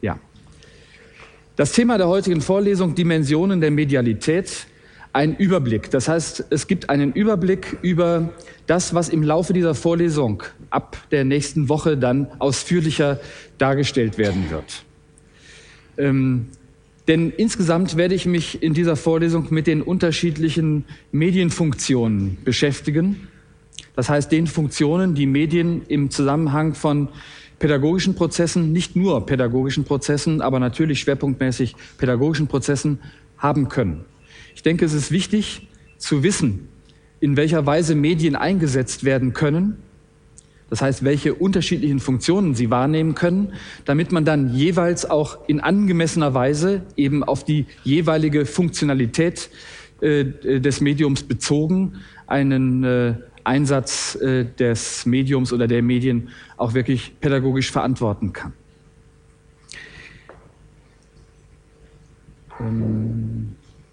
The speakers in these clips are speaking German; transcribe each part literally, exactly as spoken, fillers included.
Ja. Das Thema der heutigen Vorlesung, Dimensionen der Medialität, ein Überblick. Das heißt, es gibt einen Überblick über das, was im Laufe dieser Vorlesung ab der nächsten Woche dann ausführlicher dargestellt werden wird. Ähm, denn insgesamt werde ich mich in dieser Vorlesung mit den unterschiedlichen Medienfunktionen beschäftigen. Das heißt, den Funktionen, die Medien im Zusammenhang von pädagogischen Prozessen, nicht nur pädagogischen Prozessen, aber natürlich schwerpunktmäßig pädagogischen Prozessen haben können. Ich denke, es ist wichtig zu wissen, in welcher Weise Medien eingesetzt werden können, das heißt, welche unterschiedlichen Funktionen sie wahrnehmen können, damit man dann jeweils auch in angemessener Weise eben auf die jeweilige Funktionalität äh, des Mediums bezogen einen äh, Einsatz äh, des Mediums oder der Medien auch wirklich pädagogisch verantworten kann. Ähm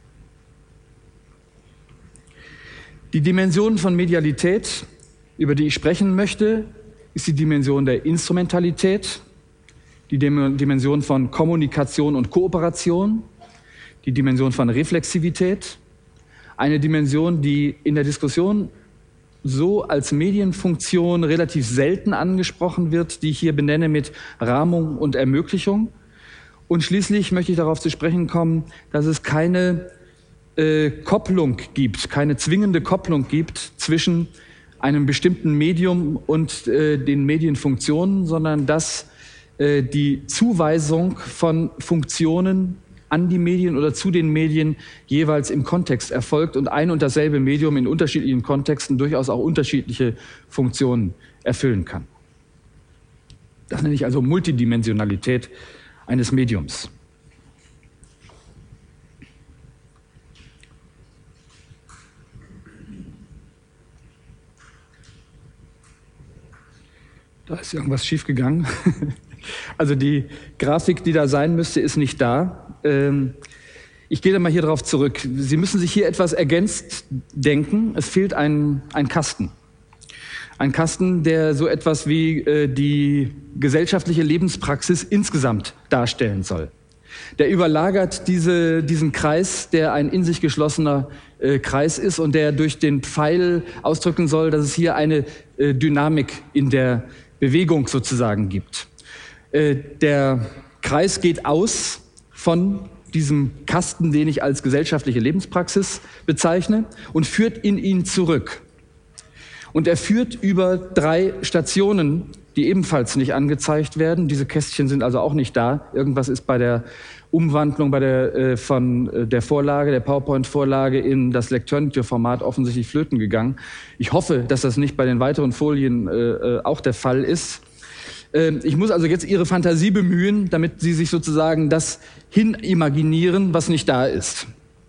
Die Dimension von Medialität, über die ich sprechen möchte, ist die Dimension der Instrumentalität, die Dimension von Kommunikation und Kooperation, die Dimension von Reflexivität, eine Dimension, die in der Diskussion so als Medienfunktion relativ selten angesprochen wird, die ich hier benenne mit Rahmung und Ermöglichung. Und schließlich möchte ich darauf zu sprechen kommen, dass es keine äh, Kopplung gibt, keine zwingende Kopplung gibt zwischen einem bestimmten Medium und äh, den Medienfunktionen, sondern dass äh, die Zuweisung von Funktionen an die Medien oder zu den Medien jeweils im Kontext erfolgt und ein und dasselbe Medium in unterschiedlichen Kontexten durchaus auch unterschiedliche Funktionen erfüllen kann. Das nenne ich also Multidimensionalität eines Mediums. Da ist irgendwas schiefgegangen. Also die Grafik, die da sein müsste, ist nicht da. Ich gehe da mal hier drauf zurück. Sie müssen sich hier etwas ergänzt denken. Es fehlt ein, ein Kasten. Ein Kasten, der so etwas wie die gesellschaftliche Lebenspraxis insgesamt darstellen soll. Der überlagert diese, diesen Kreis, der ein in sich geschlossener äh, Kreis ist und der durch den Pfeil ausdrücken soll, dass es hier eine äh, Dynamik in der Bewegung sozusagen gibt. Äh, der Kreis geht aus von diesem Kasten, den ich als gesellschaftliche Lebenspraxis bezeichne, und führt in ihn zurück. Und er führt über drei Stationen, die ebenfalls nicht angezeigt werden. Diese Kästchen sind also auch nicht da. Irgendwas ist bei der Umwandlung bei der, äh, von äh, der Vorlage, der PowerPoint-Vorlage in das Lecternity-Format offensichtlich flöten gegangen. Ich hoffe, dass das nicht bei den weiteren Folien äh, auch der Fall ist. Äh, ich muss also jetzt Ihre Fantasie bemühen, damit Sie sich sozusagen das hinimaginieren, was nicht da ist.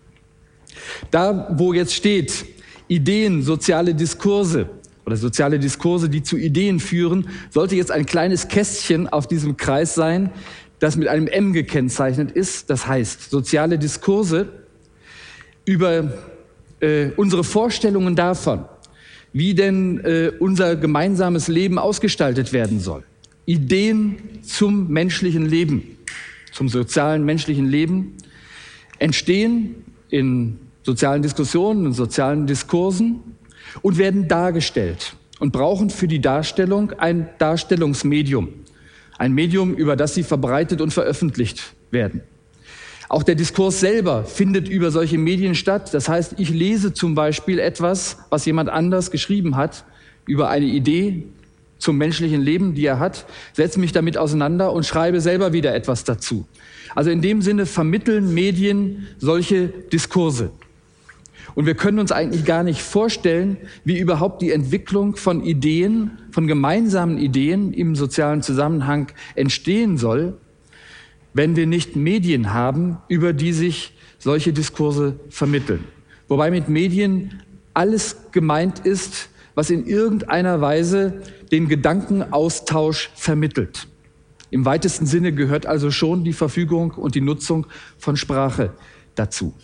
Da, wo jetzt steht, Ideen, soziale Diskurse oder soziale Diskurse, die zu Ideen führen, sollte jetzt ein kleines Kästchen auf diesem Kreis sein, das mit einem M gekennzeichnet ist. Das heißt, soziale Diskurse über äh, unsere Vorstellungen davon, wie denn äh, unser gemeinsames Leben ausgestaltet werden soll. Ideen zum menschlichen Leben, zum sozialen menschlichen Leben, entstehen in sozialen Diskussionen, in sozialen Diskursen und werden dargestellt und brauchen für die Darstellung ein Darstellungsmedium. Ein Medium, über das sie verbreitet und veröffentlicht werden. Auch der Diskurs selber findet über solche Medien statt. Das heißt, ich lese zum Beispiel etwas, was jemand anders geschrieben hat, über eine Idee zum menschlichen Leben, die er hat, setze mich damit auseinander und schreibe selber wieder etwas dazu. Also in dem Sinne vermitteln Medien solche Diskurse. Und wir können uns eigentlich gar nicht vorstellen, wie überhaupt die Entwicklung von Ideen, von gemeinsamen Ideen im sozialen Zusammenhang entstehen soll, wenn wir nicht Medien haben, über die sich solche Diskurse vermitteln. Wobei mit Medien alles gemeint ist, was in irgendeiner Weise den Gedankenaustausch vermittelt. Im weitesten Sinne gehört also schon die Verfügung und die Nutzung von Sprache dazu.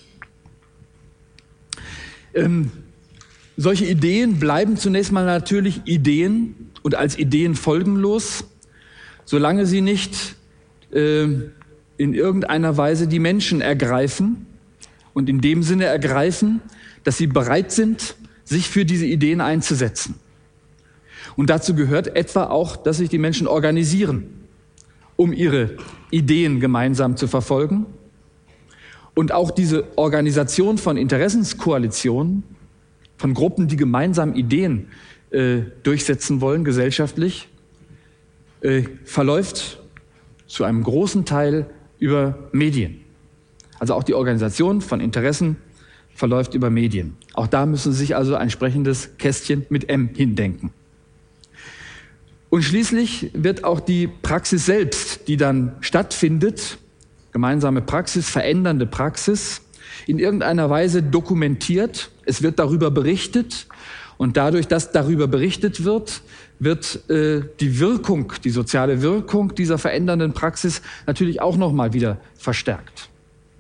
Ähm, solche Ideen bleiben zunächst mal natürlich Ideen und als Ideen folgenlos, solange sie nicht äh, in irgendeiner Weise die Menschen ergreifen und in dem Sinne ergreifen, dass sie bereit sind, sich für diese Ideen einzusetzen. Und dazu gehört etwa auch, dass sich die Menschen organisieren, um ihre Ideen gemeinsam zu verfolgen. Und auch diese Organisation von Interessenskoalitionen, von Gruppen, die gemeinsam Ideen äh, durchsetzen wollen, gesellschaftlich, äh, verläuft zu einem großen Teil über Medien. Also auch die Organisation von Interessen verläuft über Medien. Auch da müssen Sie sich also ein entsprechendes Kästchen mit M hindenken. Und schließlich wird auch die Praxis selbst, die dann stattfindet, gemeinsame Praxis, verändernde Praxis, in irgendeiner Weise dokumentiert. Es wird darüber berichtet und dadurch, dass darüber berichtet wird, wird äh, die Wirkung, die soziale Wirkung dieser verändernden Praxis natürlich auch noch mal wieder verstärkt.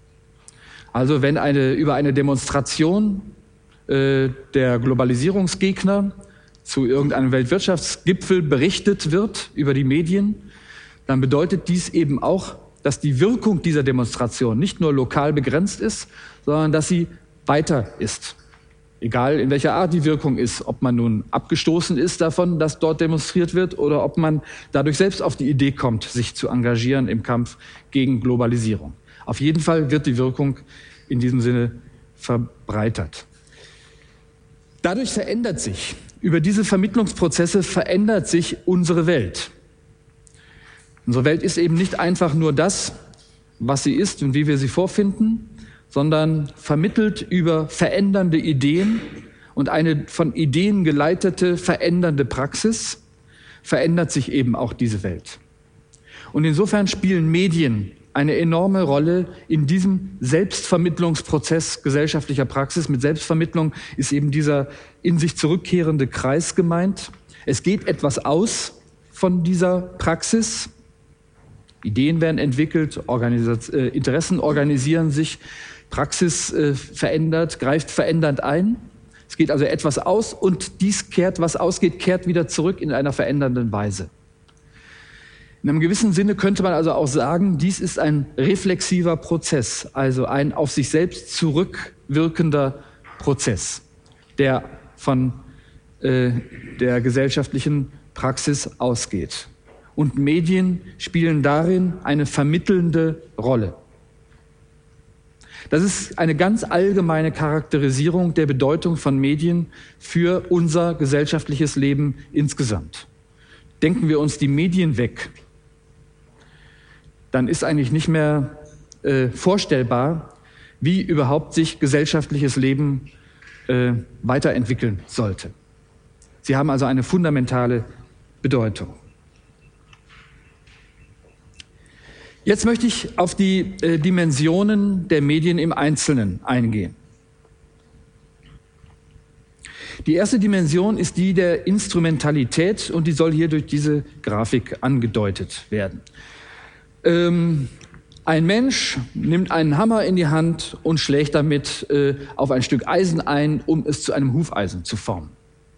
Also wenn eine, über eine Demonstration äh, der Globalisierungsgegner zu irgendeinem Weltwirtschaftsgipfel berichtet wird über die Medien, dann bedeutet dies eben auch, dass die Wirkung dieser Demonstration nicht nur lokal begrenzt ist, sondern dass sie weiter ist. Egal in welcher Art die Wirkung ist, ob man nun abgestoßen ist davon, dass dort demonstriert wird, oder ob man dadurch selbst auf die Idee kommt, sich zu engagieren im Kampf gegen Globalisierung. Auf jeden Fall wird die Wirkung in diesem Sinne verbreitert. Dadurch verändert sich, über diese Vermittlungsprozesse verändert sich unsere Welt. Unsere Welt ist eben nicht einfach nur das, was sie ist und wie wir sie vorfinden, sondern vermittelt über verändernde Ideen und eine von Ideen geleitete verändernde Praxis verändert sich eben auch diese Welt. Und insofern spielen Medien eine enorme Rolle in diesem Selbstvermittlungsprozess gesellschaftlicher Praxis. Mit Selbstvermittlung ist eben dieser in sich zurückkehrende Kreis gemeint. Es geht etwas aus von dieser Praxis. Ideen werden entwickelt, Organisat- äh, Interessen organisieren sich, Praxis äh, verändert, greift verändernd ein. Es geht also etwas aus und dies kehrt, was ausgeht, kehrt wieder zurück in einer verändernden Weise. In einem gewissen Sinne könnte man also auch sagen, dies ist ein reflexiver Prozess, also ein auf sich selbst zurückwirkender Prozess, der von äh, der gesellschaftlichen Praxis ausgeht. Und Medien spielen darin eine vermittelnde Rolle. Das ist eine ganz allgemeine Charakterisierung der Bedeutung von Medien für unser gesellschaftliches Leben insgesamt. Denken wir uns die Medien weg, dann ist eigentlich nicht mehr äh, vorstellbar, wie überhaupt sich gesellschaftliches Leben äh, weiterentwickeln sollte. Sie haben also eine fundamentale Bedeutung. Jetzt möchte ich auf die äh, Dimensionen der Medien im Einzelnen eingehen. Die erste Dimension ist die der Instrumentalität und die soll hier durch diese Grafik angedeutet werden. Ähm, ein Mensch nimmt einen Hammer in die Hand und schlägt damit äh, auf ein Stück Eisen ein, um es zu einem Hufeisen zu formen.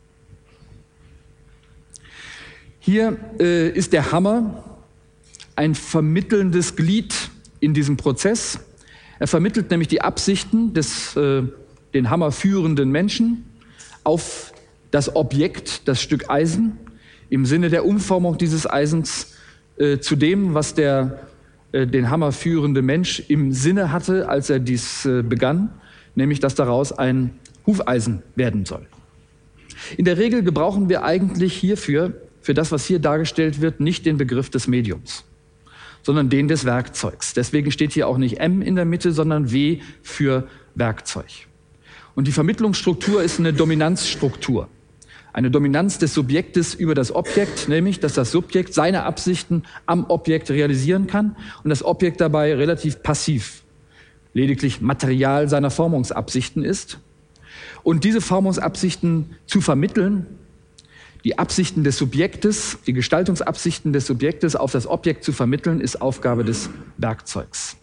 Hier äh, ist der Hammer ein vermittelndes Glied in diesem Prozess. Er vermittelt nämlich die Absichten des äh, den Hammer führenden Menschen auf das Objekt, das Stück Eisen, im Sinne der Umformung dieses Eisens äh, zu dem, was der äh, den Hammer führende Mensch im Sinne hatte, als er dies äh, begann, nämlich dass daraus ein Hufeisen werden soll. In der Regel gebrauchen wir eigentlich hierfür, für das, was hier dargestellt wird, nicht den Begriff des Mediums, sondern den des Werkzeugs. Deswegen steht hier auch nicht M in der Mitte, sondern W für Werkzeug. Und die Vermittlungsstruktur ist eine Dominanzstruktur. Eine Dominanz des Subjektes über das Objekt, nämlich, dass das Subjekt seine Absichten am Objekt realisieren kann und das Objekt dabei relativ passiv, lediglich Material seiner Formungsabsichten ist. Und diese Formungsabsichten zu vermitteln, die Absichten des Subjektes, die Gestaltungsabsichten des Subjektes auf das Objekt zu vermitteln, ist Aufgabe des Werkzeugs.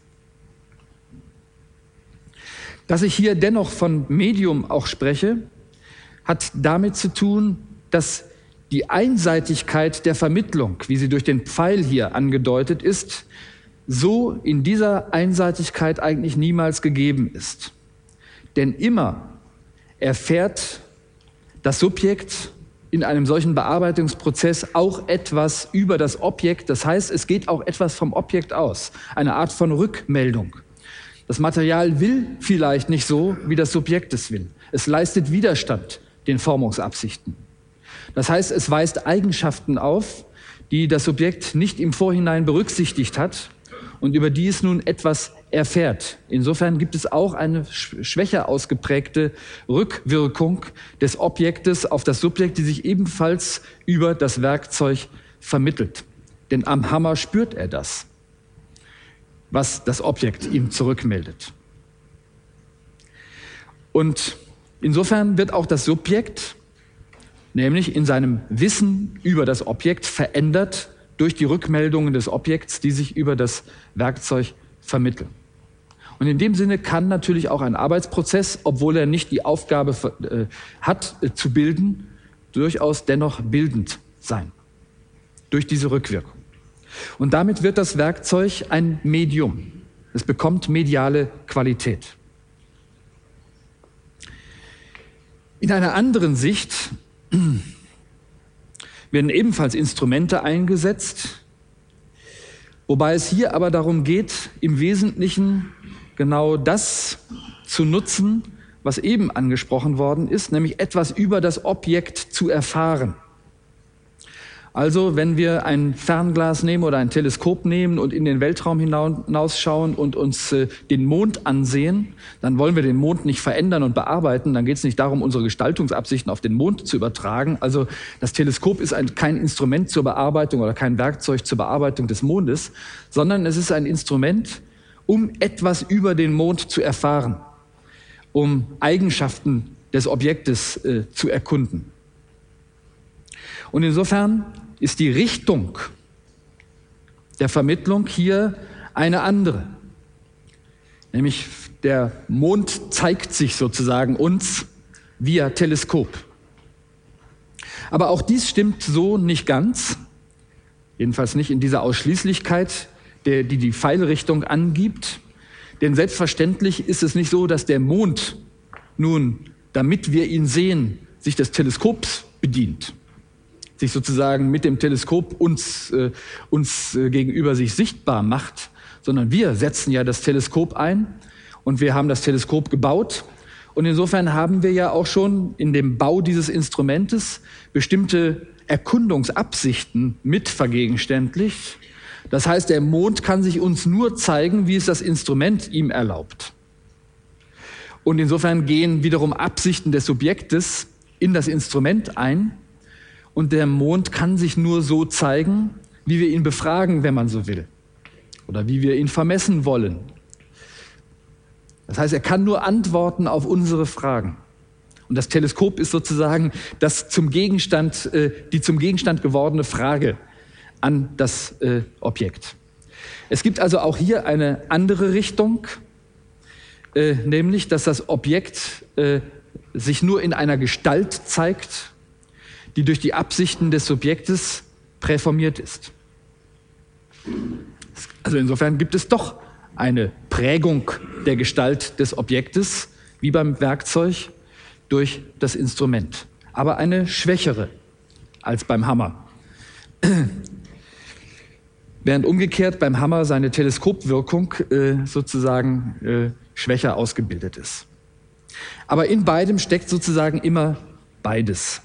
Dass ich hier dennoch von Medium auch spreche, hat damit zu tun, dass die Einseitigkeit der Vermittlung, wie sie durch den Pfeil hier angedeutet ist, so in dieser Einseitigkeit eigentlich niemals gegeben ist. Denn immer erfährt das Subjekt in einem solchen Bearbeitungsprozess auch etwas über das Objekt. Das heißt, es geht auch etwas vom Objekt aus, eine Art von Rückmeldung. Das Material will vielleicht nicht so, wie das Subjekt es will. Es leistet Widerstand den Formungsabsichten. Das heißt, es weist Eigenschaften auf, die das Subjekt nicht im Vorhinein berücksichtigt hat und über die es nun etwas erfährt. Insofern gibt es auch eine schwächer ausgeprägte Rückwirkung des Objektes auf das Subjekt, die sich ebenfalls über das Werkzeug vermittelt. Denn am Hammer spürt er das, was das Objekt ihm zurückmeldet. Und insofern wird auch das Subjekt, nämlich in seinem Wissen über das Objekt, verändert durch die Rückmeldungen des Objekts, die sich über das Werkzeug vermitteln. Und in dem Sinne kann natürlich auch ein Arbeitsprozess, obwohl er nicht die Aufgabe äh, hat, äh, zu bilden, durchaus dennoch bildend sein, durch diese Rückwirkung. Und damit wird das Werkzeug ein Medium. Es bekommt mediale Qualität. In einer anderen Sicht werden ebenfalls Instrumente eingesetzt, wobei es hier aber darum geht, im Wesentlichen genau das zu nutzen, was eben angesprochen worden ist, nämlich etwas über das Objekt zu erfahren. Also wenn wir ein Fernglas nehmen oder ein Teleskop nehmen und in den Weltraum hinausschauen und uns äh, den Mond ansehen, dann wollen wir den Mond nicht verändern und bearbeiten. Dann geht es nicht darum, unsere Gestaltungsabsichten auf den Mond zu übertragen. Also das Teleskop ist ein, kein Instrument zur Bearbeitung oder kein Werkzeug zur Bearbeitung des Mondes, sondern es ist ein Instrument, um etwas über den Mond zu erfahren, um Eigenschaften des Objektes äh, zu erkunden. Und insofern ist die Richtung der Vermittlung hier eine andere. Nämlich der Mond zeigt sich sozusagen uns via Teleskop. Aber auch dies stimmt so nicht ganz, jedenfalls nicht in dieser Ausschließlichkeit, der, die die Pfeilrichtung angibt. Denn selbstverständlich ist es nicht so, dass der Mond nun, damit wir ihn sehen, sich des Teleskops bedient, sich sozusagen mit dem Teleskop uns, äh, uns äh, gegenüber sich sichtbar macht, sondern wir setzen ja das Teleskop ein und wir haben das Teleskop gebaut. Und insofern haben wir ja auch schon in dem Bau dieses Instrumentes bestimmte Erkundungsabsichten mit vergegenständlicht. Das heißt, der Mond kann sich uns nur zeigen, wie es das Instrument ihm erlaubt. Und insofern gehen wiederum Absichten des Subjektes in das Instrument ein. Und der Mond kann sich nur so zeigen, wie wir ihn befragen, wenn man so will. Oder wie wir ihn vermessen wollen. Das heißt, er kann nur antworten auf unsere Fragen. Und das Teleskop ist sozusagen das zum Gegenstand, äh, die zum Gegenstand gewordene Frage an das äh, Objekt. Es gibt also auch hier eine andere Richtung, äh, nämlich, dass das Objekt äh, sich nur in einer Gestalt zeigt, die durch die Absichten des Subjektes präformiert ist. Also insofern gibt es doch eine Prägung der Gestalt des Objektes, wie beim Werkzeug, durch das Instrument. Aber eine schwächere als beim Hammer. Während umgekehrt beim Hammer seine Teleskopwirkung äh, sozusagen äh, schwächer ausgebildet ist. Aber in beidem steckt sozusagen immer beides.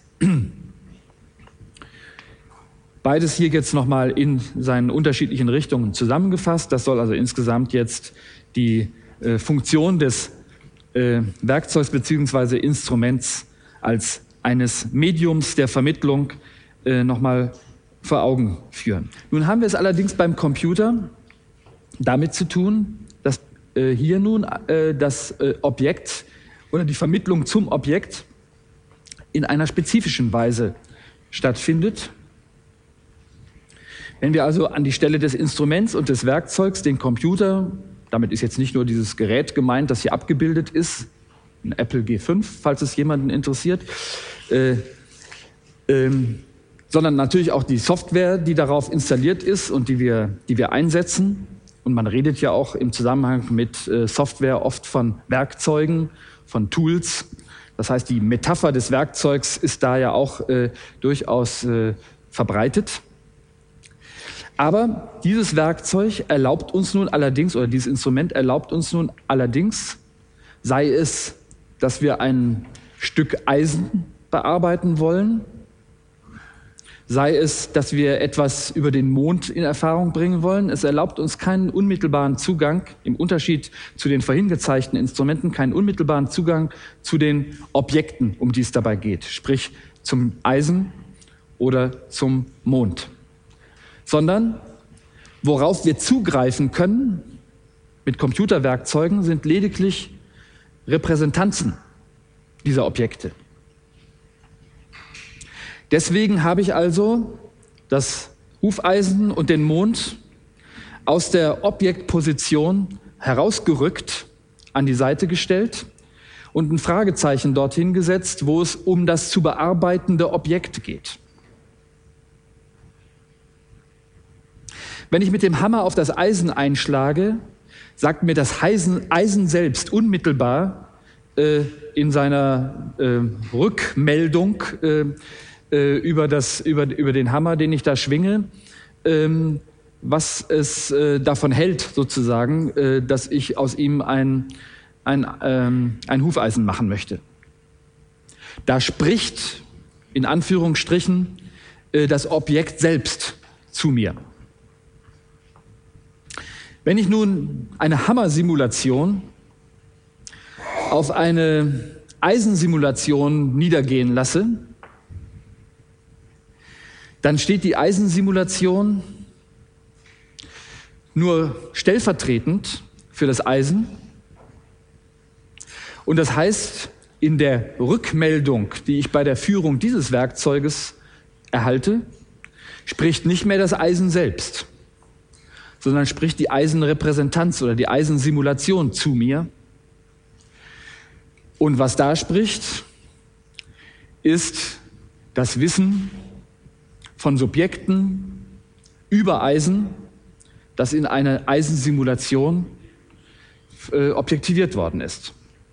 Beides hier jetzt nochmal in seinen unterschiedlichen Richtungen zusammengefasst. Das soll also insgesamt jetzt die äh, Funktion des äh, Werkzeugs bzw. Instruments als eines Mediums der Vermittlung äh, nochmal vor Augen führen. Nun haben wir es allerdings beim Computer damit zu tun, dass äh, hier nun äh, das äh, Objekt oder die Vermittlung zum Objekt in einer spezifischen Weise stattfindet. Wenn wir also an die Stelle des Instruments und des Werkzeugs den Computer, damit ist jetzt nicht nur dieses Gerät gemeint, das hier abgebildet ist, ein Apple G fünf, falls es jemanden interessiert, äh, ähm, sondern natürlich auch die Software, die darauf installiert ist und die wir, die wir einsetzen. Und man redet ja auch im Zusammenhang mit äh, Software oft von Werkzeugen, von Tools. Das heißt, die Metapher des Werkzeugs ist da ja auch äh, durchaus äh, verbreitet. Aber dieses Werkzeug erlaubt uns nun allerdings, oder dieses Instrument erlaubt uns nun allerdings, sei es, dass wir ein Stück Eisen bearbeiten wollen, sei es, dass wir etwas über den Mond in Erfahrung bringen wollen. Es erlaubt uns keinen unmittelbaren Zugang, im Unterschied zu den vorhin gezeigten Instrumenten, keinen unmittelbaren Zugang zu den Objekten, um die es dabei geht, sprich zum Eisen oder zum Mond. Sondern worauf wir zugreifen können mit Computerwerkzeugen, sind lediglich Repräsentanzen dieser Objekte. Deswegen habe ich also das Hufeisen und den Mond aus der Objektposition herausgerückt, an die Seite gestellt und ein Fragezeichen dorthin gesetzt, wo es um das zu bearbeitende Objekt geht. Wenn ich mit dem Hammer auf das Eisen einschlage, sagt mir das Eisen, Eisen selbst unmittelbar äh, in seiner äh, Rückmeldung äh, äh, über, das, über, über den Hammer, den ich da schwinge, ähm, was es äh, davon hält, sozusagen, äh, dass ich aus ihm ein, ein, ähm, ein Hufeisen machen möchte. Da spricht, in Anführungsstrichen, äh, das Objekt selbst zu mir. Wenn ich nun eine Hammersimulation auf eine Eisensimulation niedergehen lasse, dann steht die Eisensimulation nur stellvertretend für das Eisen. Und das heißt, in der Rückmeldung, die ich bei der Führung dieses Werkzeuges erhalte, spricht nicht mehr das Eisen selbst, sondern spricht die Eisenrepräsentanz oder die Eisensimulation zu mir. Und was da spricht, ist das Wissen von Subjekten über Eisen, das in einer Eisensimulation äh, objektiviert worden ist.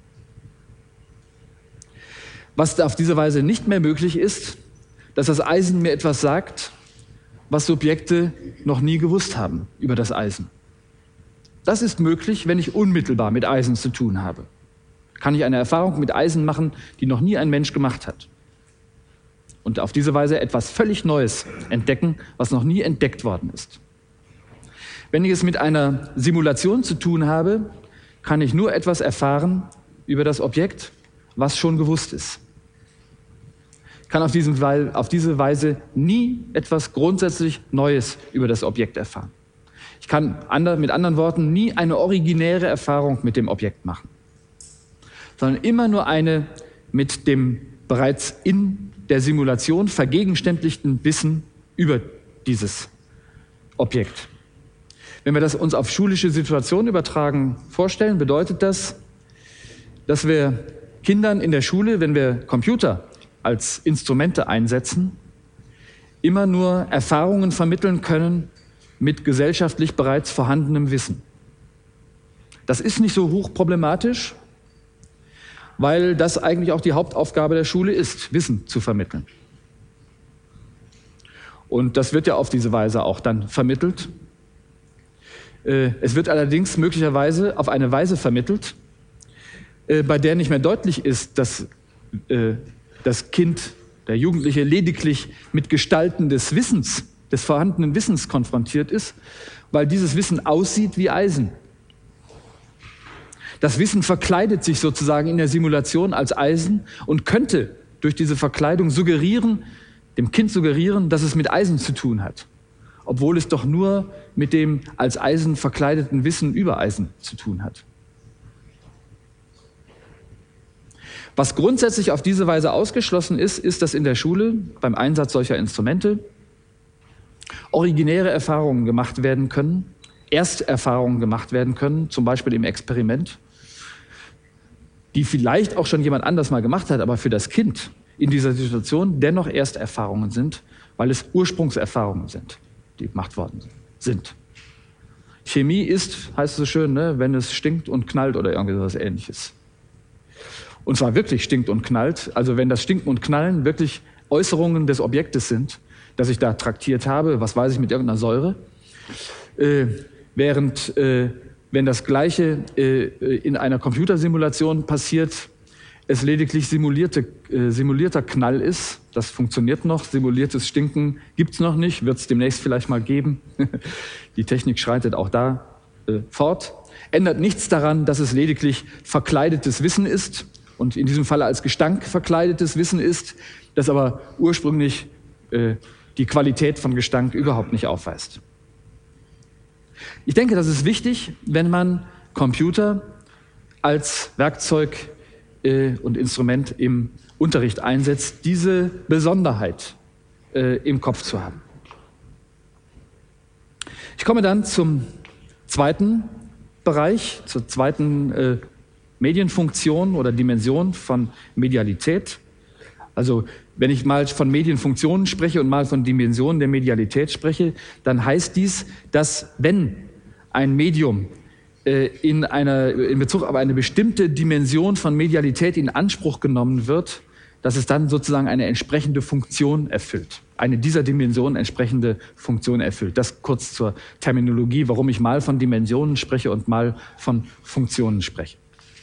Was auf diese Weise nicht mehr möglich ist, dass das Eisen mir etwas sagt, was Subjekte noch nie gewusst haben über das Eisen. Das ist möglich, wenn ich unmittelbar mit Eisen zu tun habe. Kann ich eine Erfahrung mit Eisen machen, die noch nie ein Mensch gemacht hat. Und auf diese Weise etwas völlig Neues entdecken, was noch nie entdeckt worden ist. Wenn ich es mit einer Simulation zu tun habe, kann ich nur etwas erfahren über das Objekt, was schon gewusst ist. Ich kann auf, diesen, auf diese Weise nie etwas grundsätzlich Neues über das Objekt erfahren. Ich kann mit anderen Worten nie eine originäre Erfahrung mit dem Objekt machen, sondern immer nur eine mit dem bereits in der Simulation vergegenständlichten Wissen über dieses Objekt. Wenn wir das uns auf schulische Situationen übertragen vorstellen, bedeutet das, dass wir Kindern in der Schule, wenn wir Computer als Instrumente einsetzen, immer nur Erfahrungen vermitteln können mit gesellschaftlich bereits vorhandenem Wissen. Das ist nicht so hochproblematisch, weil das eigentlich auch die Hauptaufgabe der Schule ist, Wissen zu vermitteln. Und das wird ja auf diese Weise auch dann vermittelt. Es wird allerdings möglicherweise auf eine Weise vermittelt, bei der nicht mehr deutlich ist, dass das Kind, der Jugendliche lediglich mit Gestalten des Wissens, des vorhandenen Wissens konfrontiert ist, weil dieses Wissen aussieht wie Eisen. Das Wissen verkleidet sich sozusagen in der Simulation als Eisen und könnte durch diese Verkleidung suggerieren, dem Kind suggerieren, dass es mit Eisen zu tun hat, obwohl es doch nur mit dem als Eisen verkleideten Wissen über Eisen zu tun hat. Was grundsätzlich auf diese Weise ausgeschlossen ist, ist, dass in der Schule beim Einsatz solcher Instrumente originäre Erfahrungen gemacht werden können, Ersterfahrungen gemacht werden können, zum Beispiel im Experiment, die vielleicht auch schon jemand anders mal gemacht hat, aber für das Kind in dieser Situation dennoch Ersterfahrungen sind, weil es Ursprungserfahrungen sind, die gemacht worden sind. Chemie ist, heißt es so schön, ne, wenn es stinkt und knallt oder irgendwie sowas Ähnliches. Und zwar wirklich stinkt und knallt, also wenn das Stinken und Knallen wirklich Äußerungen des Objektes sind, das ich da traktiert habe, was weiß ich, mit irgendeiner Säure, äh, während äh, wenn das Gleiche äh, in einer Computersimulation passiert, es lediglich simulierte, äh, simulierter Knall ist, das funktioniert noch, simuliertes Stinken gibt's noch nicht, wird es demnächst vielleicht mal geben. Die Technik schreitet auch da äh, fort. Ändert nichts daran, dass es lediglich verkleidetes Wissen ist und in diesem Falle als Gestank verkleidetes Wissen ist, das aber ursprünglich äh, die Qualität von Gestank überhaupt nicht aufweist. Ich denke, das ist wichtig, wenn man Computer als Werkzeug äh, und Instrument im Unterricht einsetzt, diese Besonderheit äh, im Kopf zu haben. Ich komme dann zum zweiten Bereich, zur zweiten äh, Medienfunktion oder Dimension von Medialität. Also wenn ich mal von Medienfunktionen spreche und mal von Dimensionen der Medialität spreche, dann heißt dies, dass wenn ein Medium äh, in, einer, in Bezug auf eine bestimmte Dimension von Medialität in Anspruch genommen wird, dass es dann sozusagen eine entsprechende Funktion erfüllt. Eine dieser Dimensionen entsprechende Funktion erfüllt. Das kurz zur Terminologie, warum ich mal von Dimensionen spreche und mal von Funktionen spreche.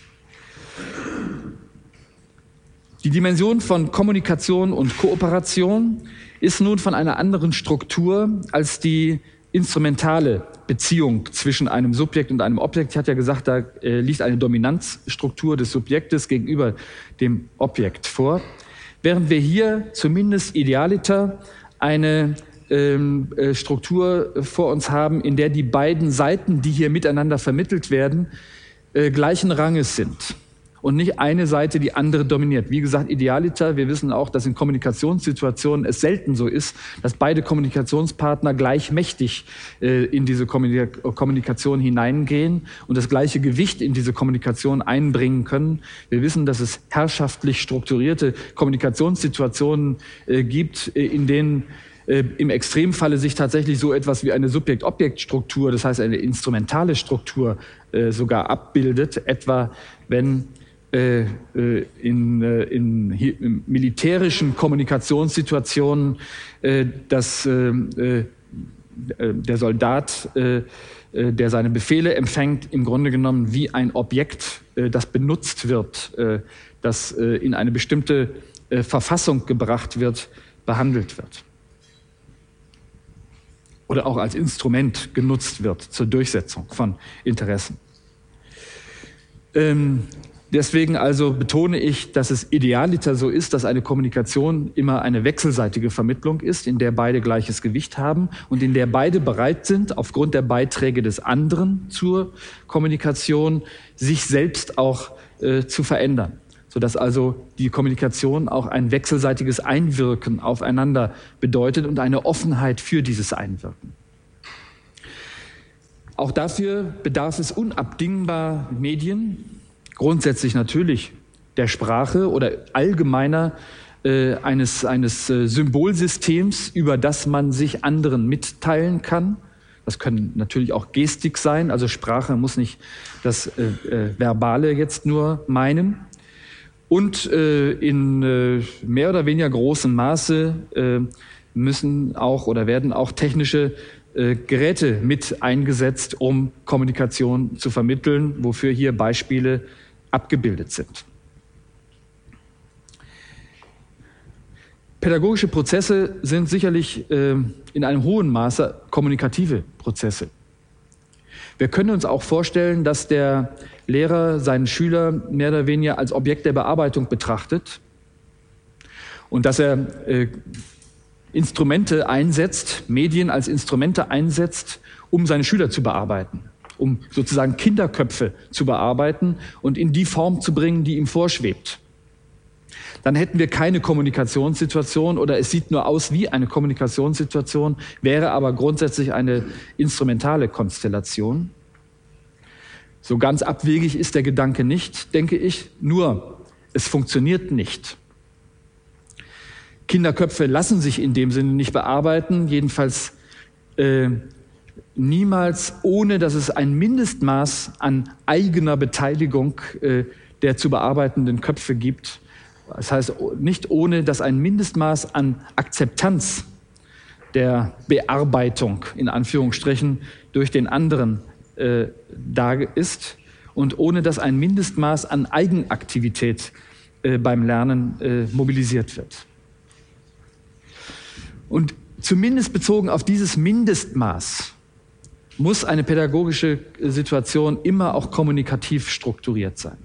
Die Dimension von Kommunikation und Kooperation ist nun von einer anderen Struktur als die instrumentale Beziehung zwischen einem Subjekt und einem Objekt. Ich hatte ja gesagt, da äh, liegt eine Dominanzstruktur des Subjektes gegenüber dem Objekt vor. Während wir hier zumindest idealiter eine ähm, äh, Struktur vor uns haben, in der die beiden Seiten, die hier miteinander vermittelt werden, äh, gleichen Ranges sind. Und nicht eine Seite die andere dominiert. Wie gesagt, idealiter, wir wissen auch, dass in Kommunikationssituationen es selten so ist, dass beide Kommunikationspartner gleich mächtig äh, in diese Kommunik- Kommunikation hineingehen und das gleiche Gewicht in diese Kommunikation einbringen können. Wir wissen, dass es herrschaftlich strukturierte Kommunikationssituationen äh, gibt, äh, in denen äh, im Extremfalle sich tatsächlich so etwas wie eine Subjekt-Objekt-Struktur, das heißt eine instrumentale Struktur, äh, sogar abbildet, etwa wenn Äh, in, äh, in, hier, in militärischen Kommunikationssituationen, äh, dass äh, äh, der Soldat, äh, der seine Befehle empfängt, im Grunde genommen wie ein Objekt, äh, das benutzt wird, äh, das äh, in eine bestimmte äh, Verfassung gebracht wird, behandelt wird. Oder auch als Instrument genutzt wird zur Durchsetzung von Interessen. Ähm, Deswegen also betone ich, dass es idealiter so ist, dass eine Kommunikation immer eine wechselseitige Vermittlung ist, in der beide gleiches Gewicht haben und in der beide bereit sind, aufgrund der Beiträge des anderen zur Kommunikation, sich selbst auch äh, zu verändern. Sodass also die Kommunikation auch ein wechselseitiges Einwirken aufeinander bedeutet und eine Offenheit für dieses Einwirken. Auch dafür bedarf es unabdingbar Medien, grundsätzlich natürlich der Sprache oder allgemeiner äh, eines, eines äh, Symbolsystems, über das man sich anderen mitteilen kann. Das können natürlich auch Gestik sein, also Sprache muss nicht das äh, äh, Verbale jetzt nur meinen. Und äh, in äh, mehr oder weniger großem Maße äh, müssen auch oder werden auch technische äh, Geräte mit eingesetzt, um Kommunikation zu vermitteln, wofür hier Beispiele abgebildet sind. Pädagogische Prozesse sind sicherlich äh, in einem hohen Maße kommunikative Prozesse. Wir können uns auch vorstellen, dass der Lehrer seinen Schüler mehr oder weniger als Objekt der Bearbeitung betrachtet und dass er äh, Instrumente einsetzt, Medien als Instrumente einsetzt, um seine Schüler zu bearbeiten, um sozusagen Kinderköpfe zu bearbeiten und in die Form zu bringen, die ihm vorschwebt. Dann hätten wir keine Kommunikationssituation oder es sieht nur aus wie eine Kommunikationssituation, wäre aber grundsätzlich eine instrumentale Konstellation. So ganz abwegig ist der Gedanke nicht, denke ich, nur es funktioniert nicht. Kinderköpfe lassen sich in dem Sinne nicht bearbeiten, jedenfalls äh, niemals ohne, dass es ein Mindestmaß an eigener Beteiligung äh, der zu bearbeitenden Köpfe gibt. Das heißt, nicht ohne, dass ein Mindestmaß an Akzeptanz der Bearbeitung, in Anführungsstrichen, durch den anderen äh, da ist und ohne, dass ein Mindestmaß an Eigenaktivität äh, beim Lernen äh, mobilisiert wird. Und zumindest bezogen auf dieses Mindestmaß muss eine pädagogische Situation immer auch kommunikativ strukturiert sein.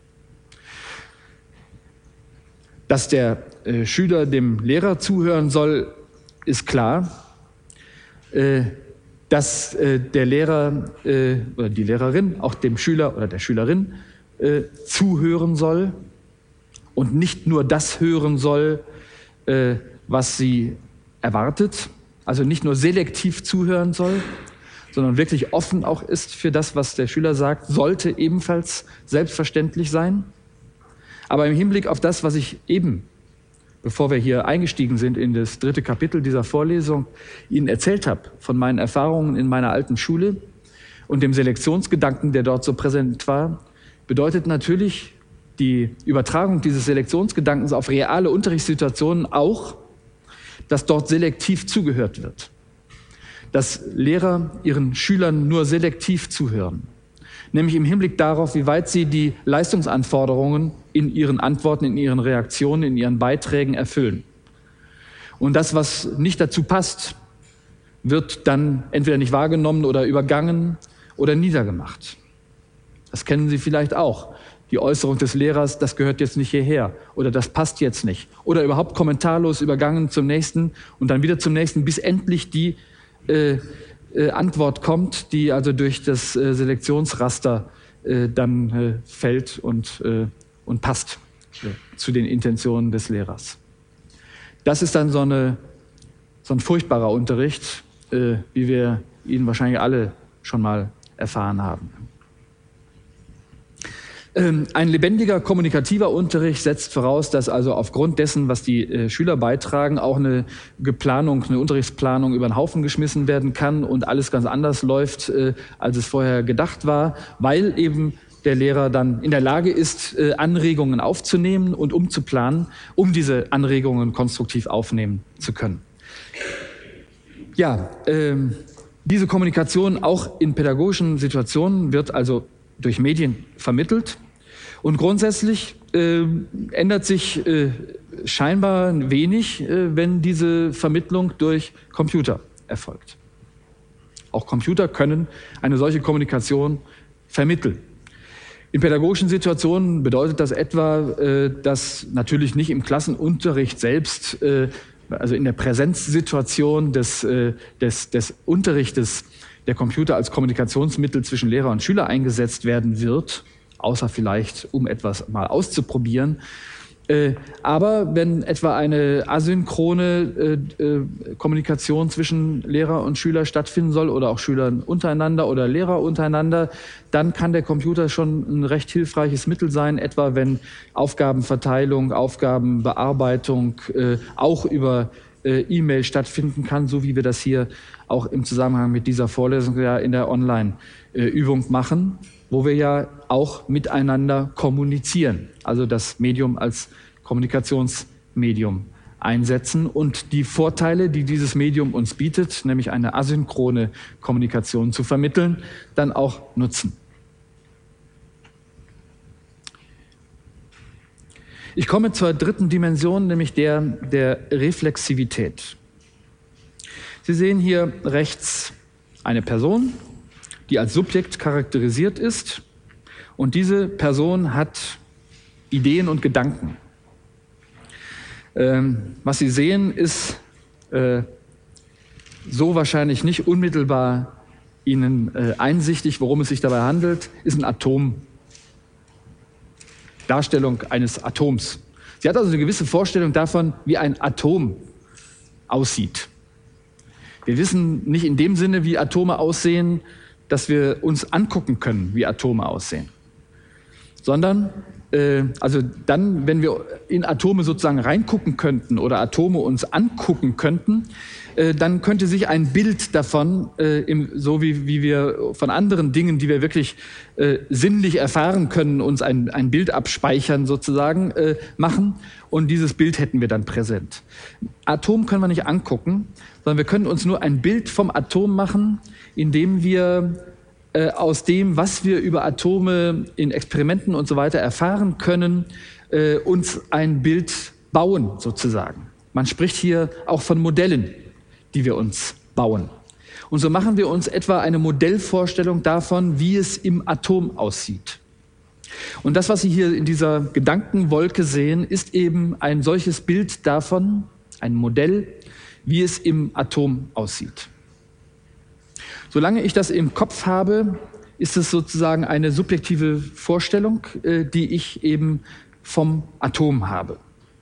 Dass der äh, Schüler dem Lehrer zuhören soll, ist klar. Äh, dass äh, der Lehrer äh, oder die Lehrerin auch dem Schüler oder der Schülerin äh, zuhören soll und nicht nur das hören soll, äh, was sie erwartet, also nicht nur selektiv zuhören soll, sondern wirklich offen auch ist für das, was der Schüler sagt, sollte ebenfalls selbstverständlich sein. Aber im Hinblick auf das, was ich eben, bevor wir hier eingestiegen sind in das dritte Kapitel dieser Vorlesung, Ihnen erzählt habe von meinen Erfahrungen in meiner alten Schule und dem Selektionsgedanken, der dort so präsent war, bedeutet natürlich die Übertragung dieses Selektionsgedankens auf reale Unterrichtssituationen auch, dass dort selektiv zugehört wird. Dass Lehrer ihren Schülern nur selektiv zuhören. Nämlich im Hinblick darauf, wie weit sie die Leistungsanforderungen in ihren Antworten, in ihren Reaktionen, in ihren Beiträgen erfüllen. Und das, was nicht dazu passt, wird dann entweder nicht wahrgenommen oder übergangen oder niedergemacht. Das kennen Sie vielleicht auch. Die Äußerung des Lehrers, das gehört jetzt nicht hierher oder das passt jetzt nicht. Oder überhaupt kommentarlos übergangen zum nächsten und dann wieder zum nächsten, bis endlich die äh, äh, Antwort kommt, die also durch das äh, Selektionsraster äh, dann äh, fällt und, äh, und passt äh, zu den Intentionen des Lehrers. Das ist dann so, eine, so ein furchtbarer Unterricht, äh, wie wir ihn wahrscheinlich alle schon mal erfahren haben. Ein lebendiger, kommunikativer Unterricht setzt voraus, dass also aufgrund dessen, was die äh, Schüler beitragen, auch eine Planung, eine Unterrichtsplanung über den Haufen geschmissen werden kann und alles ganz anders läuft, äh, als es vorher gedacht war, weil eben der Lehrer dann in der Lage ist, äh, Anregungen aufzunehmen und umzuplanen, um diese Anregungen konstruktiv aufnehmen zu können. Ja, äh, diese Kommunikation auch in pädagogischen Situationen wird also durch Medien vermittelt. Und grundsätzlich äh, ändert sich äh, scheinbar wenig, äh, wenn diese Vermittlung durch Computer erfolgt. Auch Computer können eine solche Kommunikation vermitteln. In pädagogischen Situationen bedeutet das etwa, äh, dass natürlich nicht im Klassenunterricht selbst, äh, also in der Präsenzsituation des, äh, des, des Unterrichtes, der Computer als Kommunikationsmittel zwischen Lehrer und Schüler eingesetzt werden wird, außer vielleicht, um etwas mal auszuprobieren. Äh, aber wenn etwa eine asynchrone äh, äh, Kommunikation zwischen Lehrer und Schüler stattfinden soll oder auch Schüler untereinander oder Lehrer untereinander, dann kann der Computer schon ein recht hilfreiches Mittel sein, etwa wenn Aufgabenverteilung, Aufgabenbearbeitung äh, auch über äh, E-Mail stattfinden kann, so wie wir das hier auch im Zusammenhang mit dieser Vorlesung ja in der Online-Übung machen, wo wir ja auch miteinander kommunizieren, also das Medium als Kommunikationsmedium einsetzen und die Vorteile, die dieses Medium uns bietet, nämlich eine asynchrone Kommunikation zu vermitteln, dann auch nutzen. Ich komme zur dritten Dimension, nämlich der der Reflexivität. Sie sehen hier rechts eine Person, die als Subjekt charakterisiert ist, und diese Person hat Ideen und Gedanken. Ähm, was Sie sehen, ist äh, so wahrscheinlich nicht unmittelbar Ihnen äh, einsichtig, worum es sich dabei handelt, ist ein Atom. Darstellung eines Atoms. Sie hat also eine gewisse Vorstellung davon, wie ein Atom aussieht. Wir wissen nicht in dem Sinne, wie Atome aussehen, dass wir uns angucken können, wie Atome aussehen, sondern äh, also dann, wenn wir in Atome sozusagen reingucken könnten oder Atome uns angucken könnten, äh, dann könnte sich ein Bild davon, äh, im, so wie, wie wir von anderen Dingen, die wir wirklich äh, sinnlich erfahren können, uns ein, ein Bild abspeichern sozusagen, äh, machen. Und dieses Bild hätten wir dann präsent. Atom können wir nicht angucken, sondern wir können uns nur ein Bild vom Atom machen, indem wir äh, aus dem, was wir über Atome in Experimenten und so weiter erfahren können, äh, uns ein Bild bauen sozusagen. Man spricht hier auch von Modellen, die wir uns bauen. Und so machen wir uns etwa eine Modellvorstellung davon, wie es im Atom aussieht. Und das, was Sie hier in dieser Gedankenwolke sehen, ist eben ein solches Bild davon, ein Modell, wie es im Atom aussieht. Solange ich das im Kopf habe, ist es sozusagen eine subjektive Vorstellung, die ich eben vom Atom habe.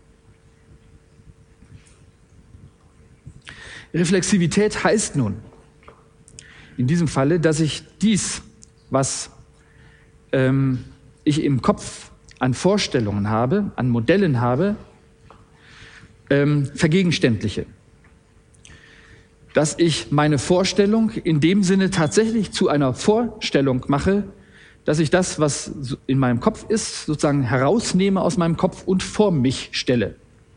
Reflexivität heißt nun in diesem Falle, dass ich dies, was ähm, ich im Kopf an Vorstellungen habe, an Modellen habe, ähm, vergegenständliche. Dass ich meine Vorstellung in dem Sinne tatsächlich zu einer Vorstellung mache, dass ich das, was in meinem Kopf ist, sozusagen herausnehme aus meinem Kopf und vor mich stelle.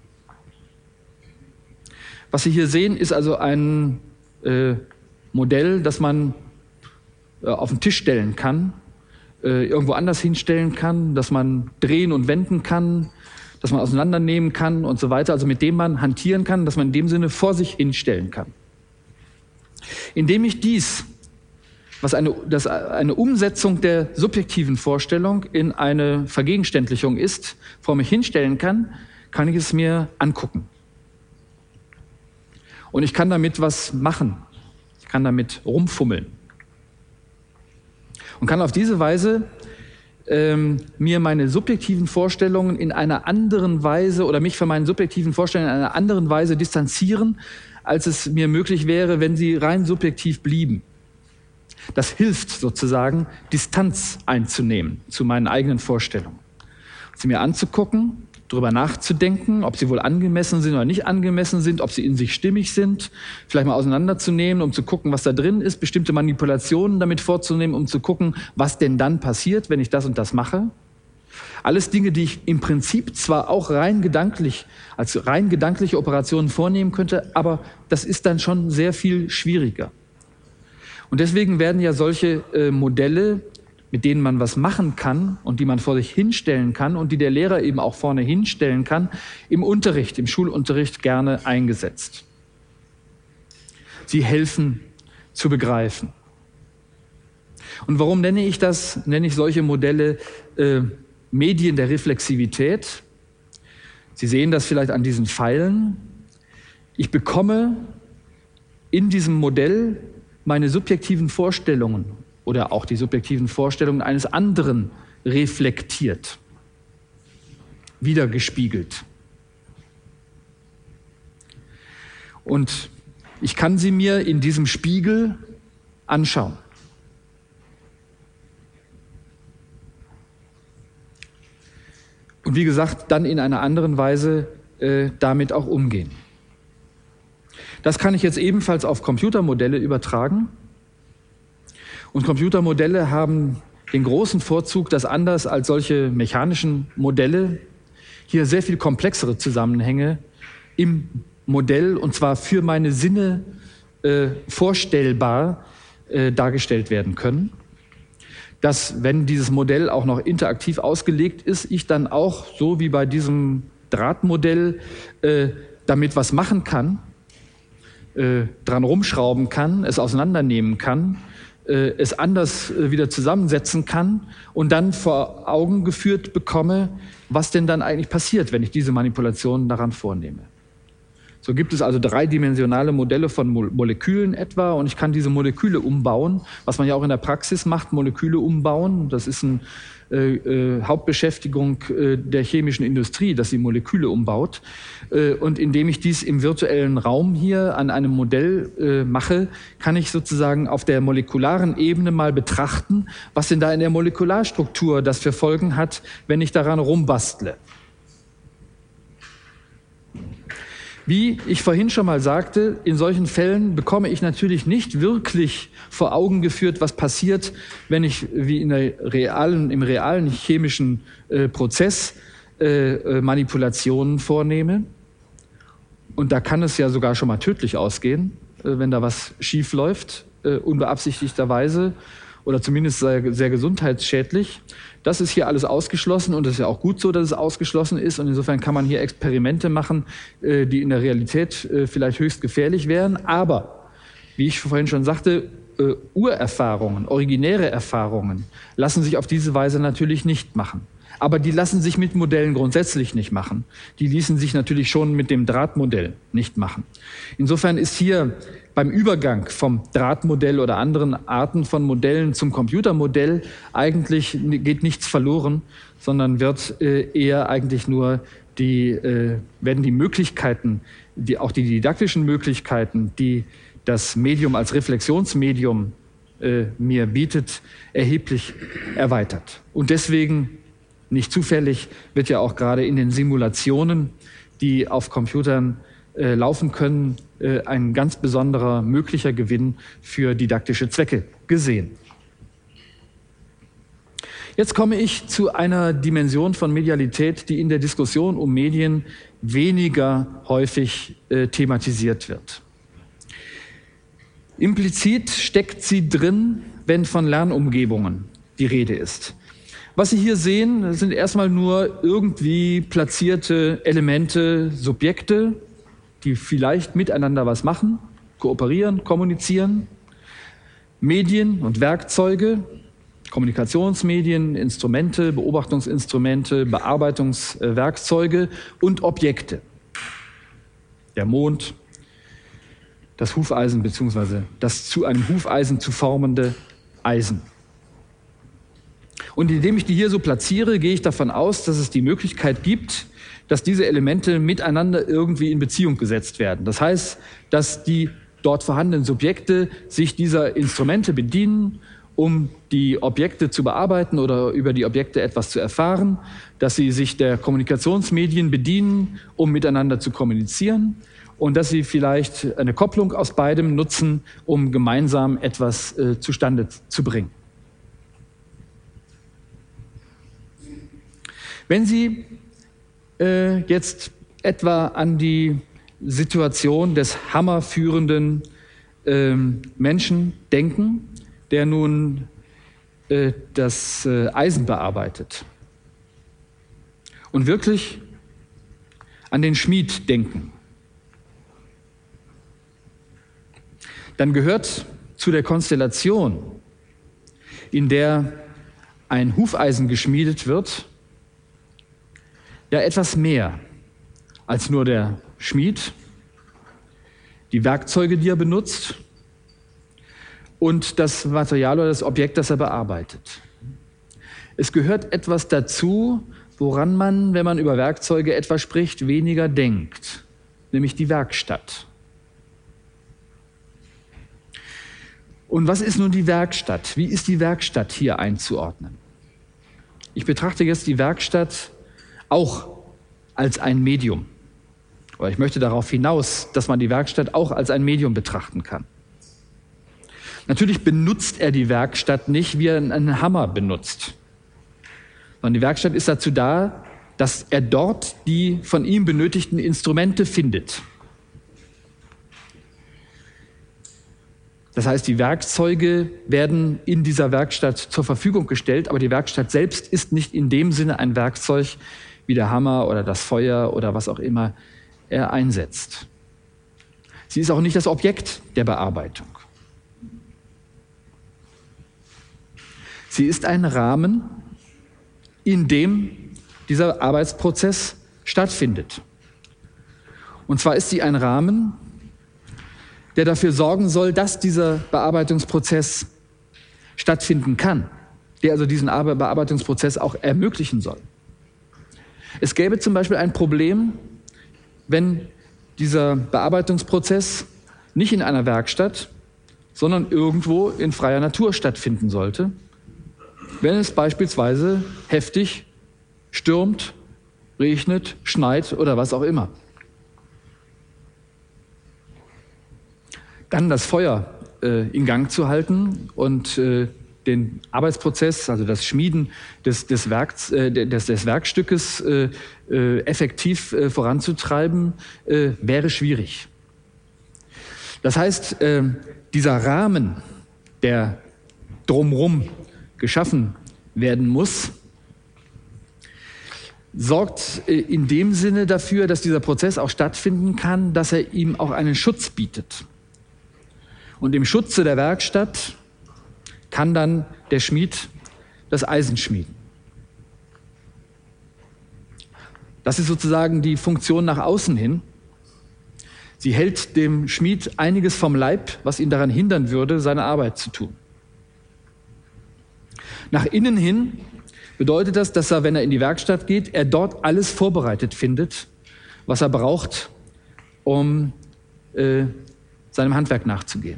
Was Sie hier sehen, ist also ein äh, Modell, das man äh, auf den Tisch stellen kann, äh, irgendwo anders hinstellen kann, das man drehen und wenden kann, das man auseinandernehmen kann und so weiter, also mit dem man hantieren kann, das man in dem Sinne vor sich hinstellen kann. Indem ich dies, was eine, das eine Umsetzung der subjektiven Vorstellung in eine Vergegenständlichung ist, vor mich hinstellen kann, kann ich es mir angucken. Und ich kann damit was machen. Ich kann damit rumfummeln. Und kann auf diese Weise ähm, mir meine subjektiven Vorstellungen in einer anderen Weise oder mich von meinen subjektiven Vorstellungen in einer anderen Weise distanzieren, als es mir möglich wäre, wenn sie rein subjektiv blieben. Das hilft sozusagen, Distanz einzunehmen zu meinen eigenen Vorstellungen. Sie mir anzugucken, darüber nachzudenken, ob sie wohl angemessen sind oder nicht angemessen sind, ob sie in sich stimmig sind, vielleicht mal auseinanderzunehmen, um zu gucken, was da drin ist, bestimmte Manipulationen damit vorzunehmen, um zu gucken, was denn dann passiert, wenn ich das und das mache. Alles Dinge, die ich im Prinzip zwar auch rein gedanklich, als rein gedankliche Operationen vornehmen könnte, aber das ist dann schon sehr viel schwieriger. Und deswegen werden ja solche äh, Modelle, mit denen man was machen kann und die man vor sich hinstellen kann und die der Lehrer eben auch vorne hinstellen kann, im Unterricht, im Schulunterricht gerne eingesetzt. Sie helfen zu begreifen. Und warum nenne ich das, nenne ich solche Modelle äh, Medien der Reflexivität? Sie sehen das vielleicht an diesen Pfeilen. Ich bekomme in diesem Modell meine subjektiven Vorstellungen oder auch die subjektiven Vorstellungen eines anderen reflektiert, wiedergespiegelt. Und ich kann sie mir in diesem Spiegel anschauen. Und wie gesagt, dann in einer anderen Weise äh, damit auch umgehen. Das kann ich jetzt ebenfalls auf Computermodelle übertragen. Und Computermodelle haben den großen Vorzug, dass anders als solche mechanischen Modelle hier sehr viel komplexere Zusammenhänge im Modell, und zwar für meine Sinne äh, vorstellbar äh, dargestellt werden können. Dass, wenn dieses Modell auch noch interaktiv ausgelegt ist, ich dann auch, so wie bei diesem Drahtmodell, äh, damit was machen kann, äh, dran rumschrauben kann, es auseinandernehmen kann, äh, es anders äh, wieder zusammensetzen kann und dann vor Augen geführt bekomme, was denn dann eigentlich passiert, wenn ich diese Manipulationen daran vornehme. So gibt es also dreidimensionale Modelle von Mo- Molekülen etwa und ich kann diese Moleküle umbauen, was man ja auch in der Praxis macht, Moleküle umbauen. Das ist eine äh, äh, Hauptbeschäftigung äh, der chemischen Industrie, dass sie Moleküle umbaut. Äh, und indem ich dies im virtuellen Raum hier an einem Modell äh, mache, kann ich sozusagen auf der molekularen Ebene mal betrachten, was denn da in der Molekularstruktur das für Folgen hat, wenn ich daran rumbastle. Wie ich vorhin schon mal sagte, in solchen Fällen bekomme ich natürlich nicht wirklich vor Augen geführt, was passiert, wenn ich wie in der realen, im realen chemischen äh, Prozess äh, äh, Manipulationen vornehme. Und da kann es ja sogar schon mal tödlich ausgehen, äh, wenn da was schief läuft, äh, unbeabsichtigterweise oder zumindest sehr, sehr gesundheitsschädlich. Das ist hier alles ausgeschlossen und es ist ja auch gut so, dass es ausgeschlossen ist. Und insofern kann man hier Experimente machen, äh, die in der Realität äh, vielleicht höchst gefährlich wären. Aber, wie ich vorhin schon sagte, äh, Urerfahrungen, originäre Erfahrungen lassen sich auf diese Weise natürlich nicht machen. Aber die lassen sich mit Modellen grundsätzlich nicht machen. Die ließen sich natürlich schon mit dem Drahtmodell nicht machen. Insofern ist hier beim Übergang vom Drahtmodell oder anderen Arten von Modellen zum Computermodell eigentlich geht nichts verloren, sondern wird äh, eher eigentlich nur die, äh, werden die Möglichkeiten, die, auch die didaktischen Möglichkeiten, die das Medium als Reflexionsmedium äh, mir bietet, erheblich erweitert. Und deswegen, nicht zufällig, wird ja auch gerade in den Simulationen, die auf Computern äh, laufen können, äh, ein ganz besonderer möglicher Gewinn für didaktische Zwecke gesehen. Jetzt komme ich zu einer Dimension von Medialität, die in der Diskussion um Medien weniger häufig äh, thematisiert wird. Implizit steckt sie drin, wenn von Lernumgebungen die Rede ist. Was Sie hier sehen, sind erstmal nur irgendwie platzierte Elemente, Subjekte, die vielleicht miteinander was machen, kooperieren, kommunizieren. Medien und Werkzeuge, Kommunikationsmedien, Instrumente, Beobachtungsinstrumente, Bearbeitungswerkzeuge und Objekte. Der Mond, das Hufeisen bzw. das zu einem Hufeisen zu formende Eisen. Und indem ich die hier so platziere, gehe ich davon aus, dass es die Möglichkeit gibt, dass diese Elemente miteinander irgendwie in Beziehung gesetzt werden. Das heißt, dass die dort vorhandenen Subjekte sich dieser Instrumente bedienen, um die Objekte zu bearbeiten oder über die Objekte etwas zu erfahren, dass sie sich der Kommunikationsmedien bedienen, um miteinander zu kommunizieren und dass sie vielleicht eine Kopplung aus beidem nutzen, um gemeinsam etwas äh, zustande zu bringen. Wenn Sie äh, jetzt etwa an die Situation des hammerführenden äh, Menschen denken, der nun äh, das äh, Eisen bearbeitet, und wirklich an den Schmied denken, dann gehört zu der Konstellation, in der ein Hufeisen geschmiedet wird, ja etwas mehr als nur der Schmied, die Werkzeuge, die er benutzt und das Material oder das Objekt, das er bearbeitet. Es gehört etwas dazu, woran man, wenn man über Werkzeuge etwa spricht, weniger denkt, nämlich die Werkstatt. Und was ist nun die Werkstatt? Wie ist die Werkstatt hier einzuordnen? Ich betrachte jetzt die Werkstatt auch als ein Medium. Aber ich möchte darauf hinaus, dass man die Werkstatt auch als ein Medium betrachten kann. Natürlich benutzt er die Werkstatt nicht, wie er einen Hammer benutzt. Sondern die Werkstatt ist dazu da, dass er dort die von ihm benötigten Instrumente findet. Das heißt, die Werkzeuge werden in dieser Werkstatt zur Verfügung gestellt, aber die Werkstatt selbst ist nicht in dem Sinne ein Werkzeug, wie der Hammer oder das Feuer oder was auch immer er einsetzt. Sie ist auch nicht das Objekt der Bearbeitung. Sie ist ein Rahmen, in dem dieser Arbeitsprozess stattfindet. Und zwar ist sie ein Rahmen, der dafür sorgen soll, dass dieser Bearbeitungsprozess stattfinden kann, der also diesen Bearbeitungsprozess auch ermöglichen soll. Es gäbe zum Beispiel ein Problem, wenn dieser Bearbeitungsprozess nicht in einer Werkstatt, sondern irgendwo in freier Natur stattfinden sollte, wenn es beispielsweise heftig stürmt, regnet, schneit oder was auch immer. Dann das Feuer äh, in Gang zu halten und äh, den Arbeitsprozess, also das Schmieden des, des, Werks, äh, des, des Werkstückes äh, äh, effektiv äh, voranzutreiben, äh, wäre schwierig. Das heißt, äh, dieser Rahmen, der drumherum geschaffen werden muss, sorgt äh, in dem Sinne dafür, dass dieser Prozess auch stattfinden kann, dass er ihm auch einen Schutz bietet. Und im Schutze der Werkstatt kann dann der Schmied das Eisen schmieden. Das ist sozusagen die Funktion nach außen hin. Sie hält dem Schmied einiges vom Leib, was ihn daran hindern würde, seine Arbeit zu tun. Nach innen hin bedeutet das, dass er, wenn er in die Werkstatt geht, er dort alles vorbereitet findet, was er braucht, um äh, seinem Handwerk nachzugehen.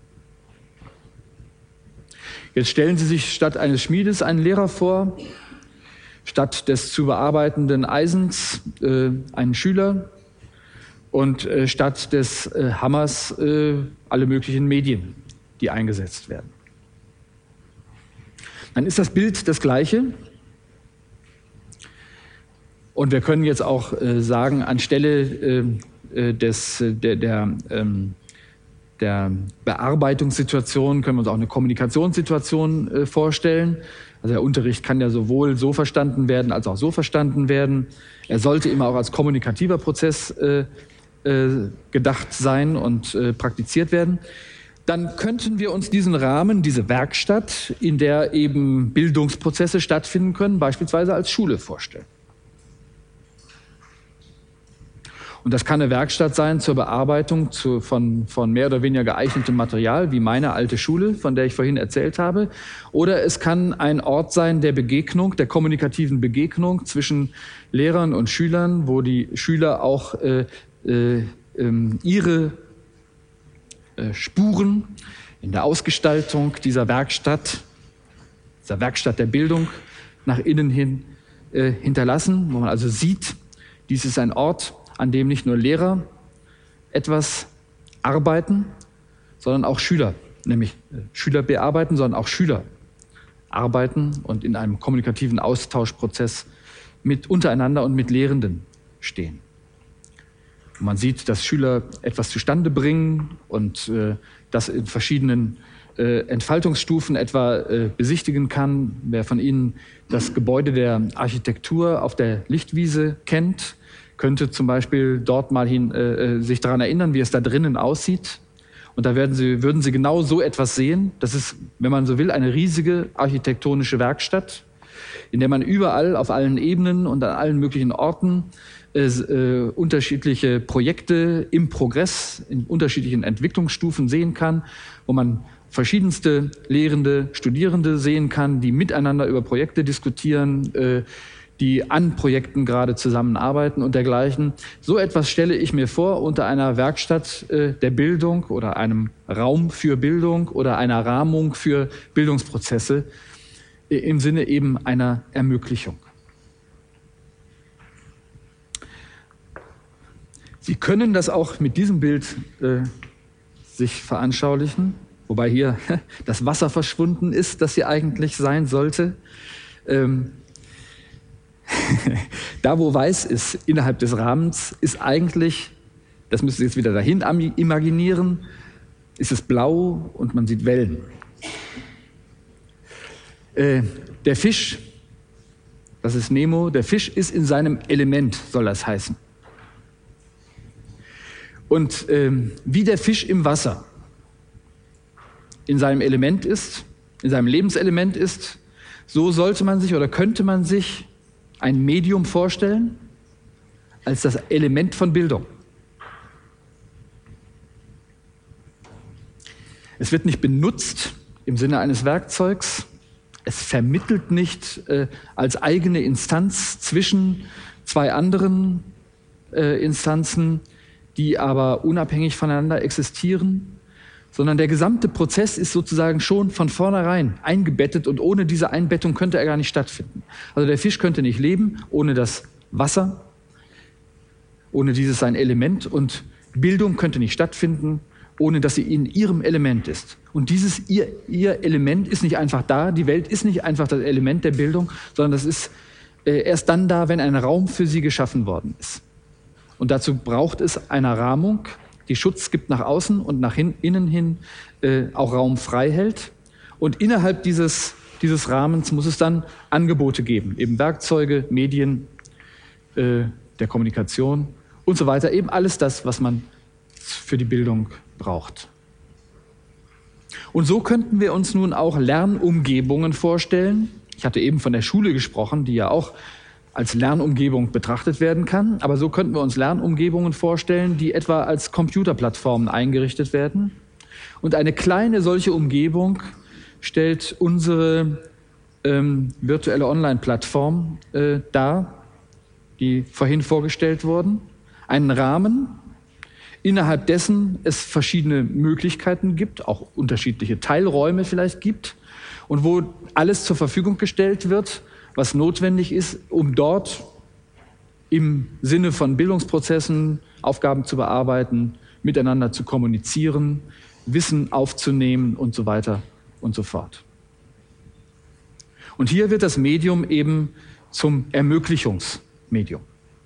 Jetzt stellen Sie sich statt eines Schmiedes einen Lehrer vor, statt des zu bearbeitenden Eisens äh, einen Schüler und äh, statt des äh, Hammers äh, alle möglichen Medien, die eingesetzt werden. Dann ist das Bild das gleiche. Und wir können jetzt auch äh, sagen, anstelle äh, des, der, der ähm, der Bearbeitungssituation können wir uns auch eine Kommunikationssituation äh, vorstellen. Also der Unterricht kann ja sowohl so verstanden werden, als auch so verstanden werden. Er sollte immer auch als kommunikativer Prozess äh, äh, gedacht sein und äh, praktiziert werden. Dann könnten wir uns diesen Rahmen, diese Werkstatt, in der eben Bildungsprozesse stattfinden können, beispielsweise als Schule vorstellen. Und das kann eine Werkstatt sein zur Bearbeitung zu, von, von mehr oder weniger geeignetem Material, wie meine alte Schule, von der ich vorhin erzählt habe. Oder es kann ein Ort sein der Begegnung, der kommunikativen Begegnung zwischen Lehrern und Schülern, wo die Schüler auch äh, äh, äh, ihre äh, Spuren in der Ausgestaltung dieser Werkstatt, dieser Werkstatt der Bildung nach innen hin äh, hinterlassen, wo man also sieht, dies ist ein Ort, an dem nicht nur Lehrer etwas arbeiten, sondern auch Schüler, nämlich Schüler bearbeiten, sondern auch Schüler arbeiten und in einem kommunikativen Austauschprozess mit untereinander und mit Lehrenden stehen. Und man sieht, dass Schüler etwas zustande bringen und äh, das in verschiedenen äh, Entfaltungsstufen etwa äh, besichtigen kann. Wer von Ihnen das Gebäude der Architektur auf der Lichtwiese kennt, könnte zum Beispiel dort mal hin, äh, sich daran erinnern, wie es da drinnen aussieht. Und da werden Sie, würden Sie genau so etwas sehen. Das ist, wenn man so will, eine riesige architektonische Werkstatt, in der man überall auf allen Ebenen und an allen möglichen Orten äh, äh, unterschiedliche Projekte im Progress, in unterschiedlichen Entwicklungsstufen sehen kann, wo man verschiedenste Lehrende, Studierende sehen kann, die miteinander über Projekte diskutieren, äh, die an Projekten gerade zusammenarbeiten und dergleichen. So etwas stelle ich mir vor unter einer Werkstatt äh, der Bildung oder einem Raum für Bildung oder einer Rahmung für Bildungsprozesse äh, im Sinne eben einer Ermöglichung. Sie können das auch mit diesem Bild äh, sich veranschaulichen, wobei hier das Wasser verschwunden ist, das hier eigentlich sein sollte. Ähm, Da, wo weiß ist, innerhalb des Rahmens, ist eigentlich, das müssen Sie jetzt wieder dahin imaginieren, ist es blau und man sieht Wellen. Äh, der Fisch, das ist Nemo, der Fisch ist in seinem Element, soll das heißen. Und ähm, wie der Fisch im Wasser in seinem Element ist, in seinem Lebenselement ist, so sollte man sich oder könnte man sich ein Medium vorstellen als das Element von Bildung. Es wird nicht benutzt im Sinne eines Werkzeugs. Es vermittelt nicht äh, als eigene Instanz zwischen zwei anderen äh, Instanzen, die aber unabhängig voneinander existieren, sondern der gesamte Prozess ist sozusagen schon von vornherein eingebettet und ohne diese Einbettung könnte er gar nicht stattfinden. Also der Fisch könnte nicht leben ohne das Wasser, ohne dieses sein Element, und Bildung könnte nicht stattfinden, ohne dass sie in ihrem Element ist. Und dieses ihr, ihr Element ist nicht einfach da, die Welt ist nicht einfach das Element der Bildung, sondern das ist äh, erst dann da, wenn ein Raum für sie geschaffen worden ist. Und dazu braucht es eine Rahmung, die Schutz gibt nach außen und nach hin, innen hin äh, auch Raum frei hält. Und innerhalb dieses, dieses Rahmens muss es dann Angebote geben, eben Werkzeuge, Medien, äh, der Kommunikation und so weiter. Eben alles das, was man für die Bildung braucht. Und so könnten wir uns nun auch Lernumgebungen vorstellen. Ich hatte eben von der Schule gesprochen, die ja auch als Lernumgebung betrachtet werden kann. Aber so könnten wir uns Lernumgebungen vorstellen, die etwa als Computerplattformen eingerichtet werden. Und eine kleine solche Umgebung stellt unsere ähm, virtuelle Online-Plattform äh, dar, die vorhin vorgestellt wurden. Einen Rahmen, innerhalb dessen es verschiedene Möglichkeiten gibt, auch unterschiedliche Teilräume vielleicht gibt und wo alles zur Verfügung gestellt wird, was notwendig ist, um dort im Sinne von Bildungsprozessen Aufgaben zu bearbeiten, miteinander zu kommunizieren, Wissen aufzunehmen und so weiter und so fort. Und hier wird das Medium eben zum Ermöglichungsmedium.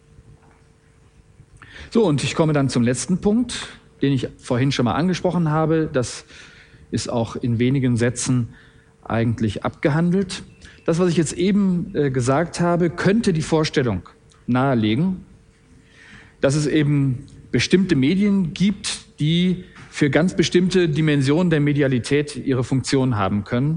So, und ich komme dann zum letzten Punkt, den ich vorhin schon mal angesprochen habe. Das ist auch in wenigen Sätzen eigentlich abgehandelt. Das, was ich jetzt eben äh, gesagt habe, könnte die Vorstellung nahelegen, dass es eben bestimmte Medien gibt, die für ganz bestimmte Dimensionen der Medialität ihre Funktion haben können,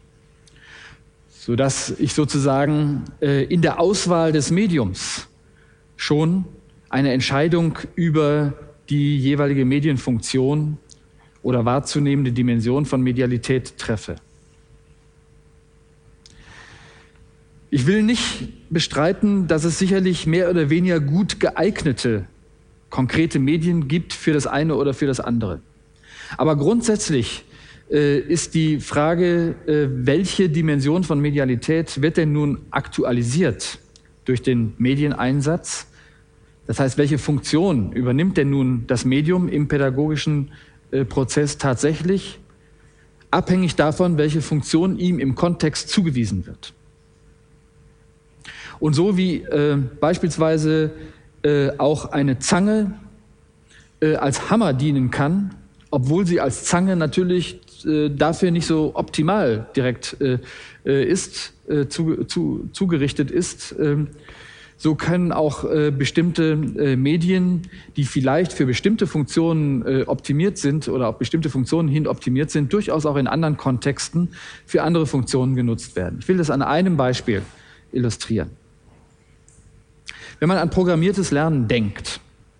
sodass ich sozusagen äh, in der Auswahl des Mediums schon eine Entscheidung über die jeweilige Medienfunktion oder wahrzunehmende Dimension von Medialität treffe. Ich will nicht bestreiten, dass es sicherlich mehr oder weniger gut geeignete konkrete Medien gibt für das eine oder für das andere. Aber grundsätzlich äh, ist die Frage, äh, welche Dimension von Medialität wird denn nun aktualisiert durch den Medieneinsatz? Das heißt, welche Funktion übernimmt denn nun das Medium im pädagogischen äh, Prozess tatsächlich, abhängig davon, welche Funktion ihm im Kontext zugewiesen wird. Und so wie äh, beispielsweise äh, auch eine Zange äh, als Hammer dienen kann, obwohl sie als Zange natürlich äh, dafür nicht so optimal direkt äh, ist, äh, zu, zu, zugerichtet ist, äh, so können auch äh, bestimmte äh, Medien, die vielleicht für bestimmte Funktionen äh, optimiert sind oder auf bestimmte Funktionen hin optimiert sind, durchaus auch in anderen Kontexten für andere Funktionen genutzt werden. Ich will das an einem Beispiel illustrieren. Wenn man an programmiertes Lernen denkt,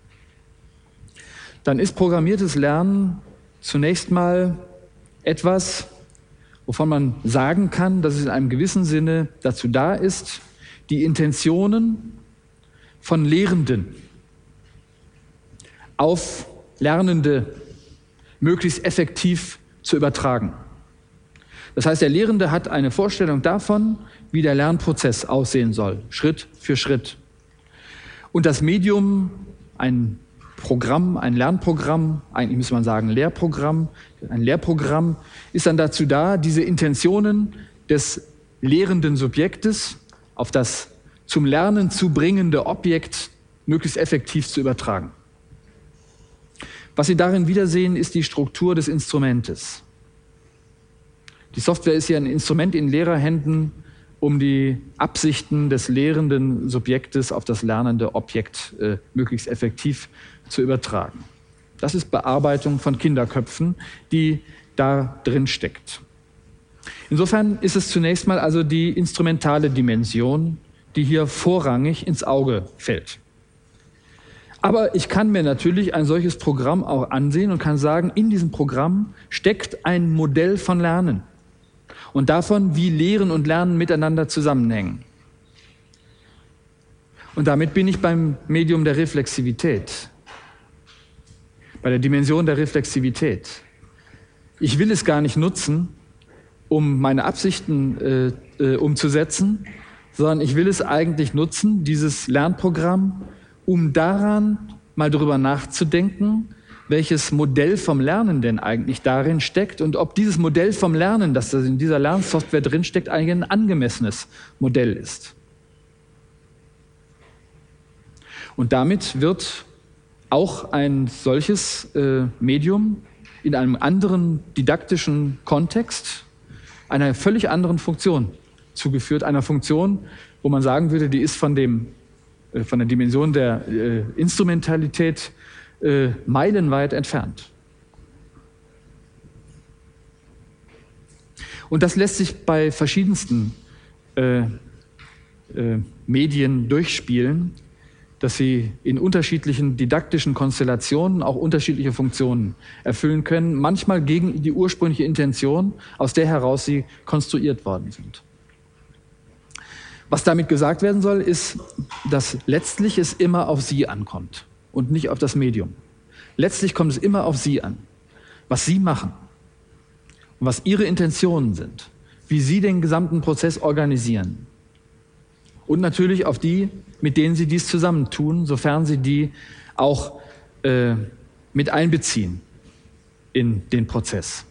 dann ist programmiertes Lernen zunächst mal etwas, wovon man sagen kann, dass es in einem gewissen Sinne dazu da ist, die Intentionen von Lehrenden auf Lernende möglichst effektiv zu übertragen. Das heißt, der Lehrende hat eine Vorstellung davon, wie der Lernprozess aussehen soll, Schritt für Schritt. Und das Medium, ein Programm, ein Lernprogramm, eigentlich müsste man sagen Lehrprogramm, ein Lehrprogramm ist dann dazu da, diese Intentionen des lehrenden Subjektes auf das zum Lernen zu bringende Objekt möglichst effektiv zu übertragen. Was Sie darin wiedersehen, ist die Struktur des Instrumentes. Die Software ist ja ein Instrument in Lehrerhänden, um die Absichten des lehrenden Subjektes auf das lernende Objekt äh, möglichst effektiv zu übertragen. Das ist Bearbeitung von Kinderköpfen, die da drin steckt. Insofern ist es zunächst mal also die instrumentale Dimension, die hier vorrangig ins Auge fällt. Aber ich kann mir natürlich ein solches Programm auch ansehen und kann sagen, in diesem Programm steckt ein Modell von Lernen und davon, wie Lehren und Lernen miteinander zusammenhängen. Und damit bin ich beim Medium der Reflexivität, bei der Dimension der Reflexivität. Ich will es gar nicht nutzen, um meine Absichten äh, äh, umzusetzen, sondern ich will es eigentlich nutzen, dieses Lernprogramm, um daran mal darüber nachzudenken, welches Modell vom Lernen denn eigentlich darin steckt und ob dieses Modell vom Lernen, das in dieser Lernsoftware drinsteckt, eigentlich ein angemessenes Modell ist. Und damit wird auch ein solches äh, Medium in einem anderen didaktischen Kontext einer völlig anderen Funktion zugeführt, einer Funktion, wo man sagen würde, die ist von, dem, äh, von der Dimension der äh, Instrumentalität äh, meilenweit entfernt. Und das lässt sich bei verschiedensten äh, äh, Medien durchspielen, dass sie in unterschiedlichen didaktischen Konstellationen auch unterschiedliche Funktionen erfüllen können, manchmal gegen die ursprüngliche Intention, aus der heraus sie konstruiert worden sind. Was damit gesagt werden soll, ist, dass letztlich es immer auf Sie ankommt und nicht auf das Medium. Letztlich kommt es immer auf Sie an, was Sie machen und was Ihre Intentionen sind, wie Sie den gesamten Prozess organisieren. Und natürlich auf die, mit denen Sie dies zusammentun, sofern Sie die auch äh, mit einbeziehen in den Prozess.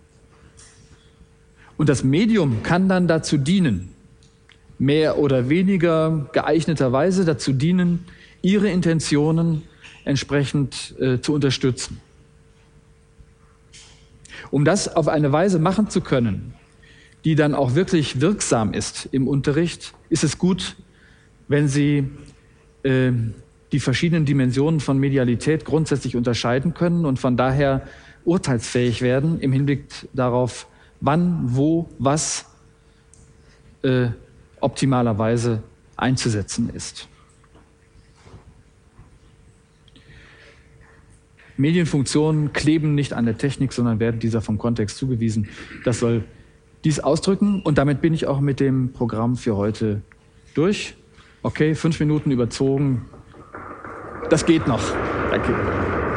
Und das Medium kann dann dazu dienen, mehr oder weniger geeigneterweise dazu dienen, Ihre Intentionen entsprechend äh, zu unterstützen. Um das auf eine Weise machen zu können, die dann auch wirklich wirksam ist im Unterricht, ist es gut, wenn Sie äh, die verschiedenen Dimensionen von Medialität grundsätzlich unterscheiden können und von daher urteilsfähig werden im Hinblick darauf, wann, wo, was äh, optimalerweise einzusetzen ist. Medienfunktionen kleben nicht an der Technik, sondern werden dieser vom Kontext zugewiesen. Das soll dies ausdrücken und damit bin ich auch mit dem Programm für heute durch. Okay, fünf Minuten überzogen. Das geht noch. Danke.